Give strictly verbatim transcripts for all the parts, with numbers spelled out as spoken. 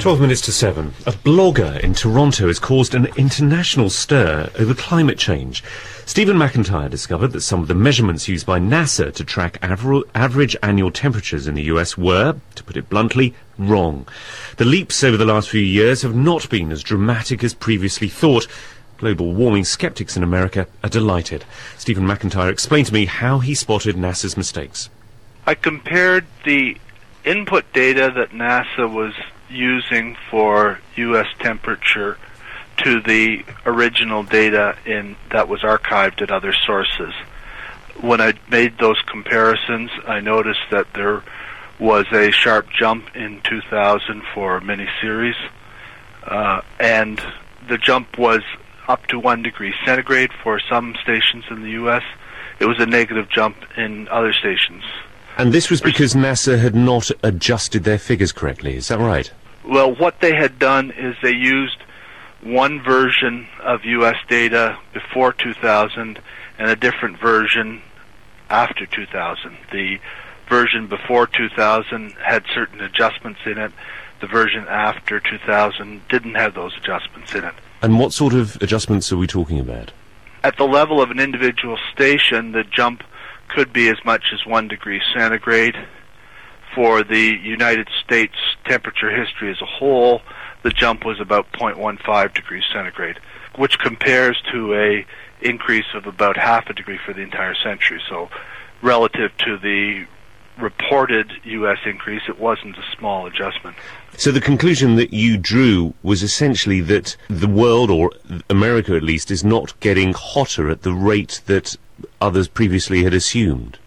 twelve minutes to seven. A blogger in Toronto has caused an international stir over climate change. Stephen McIntyre discovered that some of the measurements used by NASA to track aver- average annual temperatures in the U S were, to put it bluntly, wrong. The leaps over the last few years have not been as dramatic as previously thought. Global warming skeptics in America are delighted. Stephen McIntyre explained to me how he spotted NASA's mistakes. I compared the input data that NASA was using for U S temperature to the original data in that was archived at other sources. When I made those comparisons, I noticed that there was a sharp jump in two thousand for mini-series, uh, and the jump was up to one degree centigrade for some stations in the U S. It was a negative jump in other stations. And this was because NASA had not adjusted their figures correctly, is that right? Well, what they had done is they used one version of U S data before two thousand and a different version after two thousand. The version before two thousand had certain adjustments in it. The version after two thousand didn't have those adjustments in it. And what sort of adjustments are we talking about? At the level of an individual station, the jump could be as much as one degree centigrade. For the United States temperature history as a whole, the jump was about zero point one five degrees centigrade, which compares to a increase of about half a degree for the entire century. So relative to the reported U S increase, it wasn't a small adjustment. So the conclusion that you drew was essentially that the world, or America at least, is not getting hotter at the rate that others previously had assumed.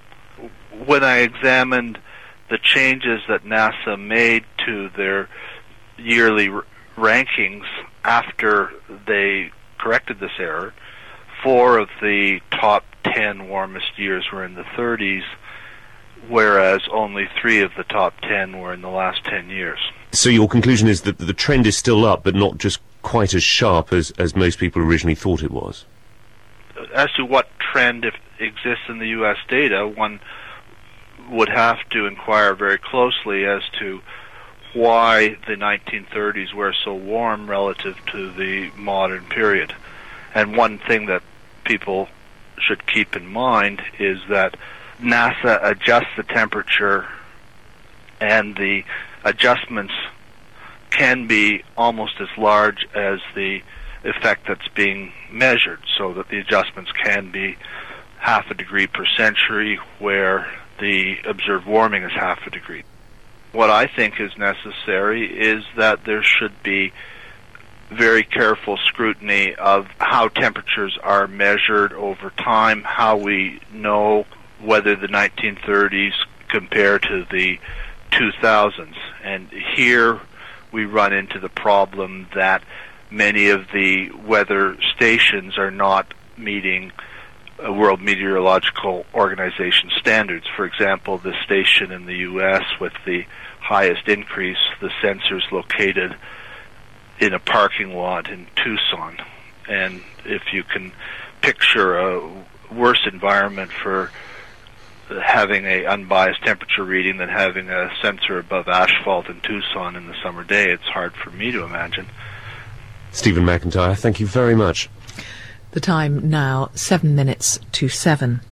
When I examined the changes that NASA made to their yearly r- rankings after they corrected this error, four of the top ten warmest years were in the thirties, whereas only three of the top ten were in the last ten years. So your conclusion is that the trend is still up, but not just quite as sharp as, as most people originally thought it was? As to what trend if, exists in the U S data, one would have to inquire very closely as to why the nineteen thirties were so warm relative to the modern period. And one thing that people should keep in mind is that NASA adjusts the temperature, and the adjustments can be almost as large as the effect that's being measured, so that the adjustments can be half a degree per century, where the observed warming is half a degree. What I think is necessary is that there should be very careful scrutiny of how temperatures are measured over time, how we know whether the nineteen thirties compare to the two thousands. And here we run into the problem that many of the weather stations are not meeting uh, World Meteorological Organization standards. For example, the station in the U S with the highest increase, the sensor's located in a parking lot in Tucson. And if you can picture a worse environment for having a unbiased temperature reading than having a sensor above asphalt in Tucson in the summer day, it's hard for me to imagine. Stephen McIntyre, thank you very much. The time now, seven minutes to seven.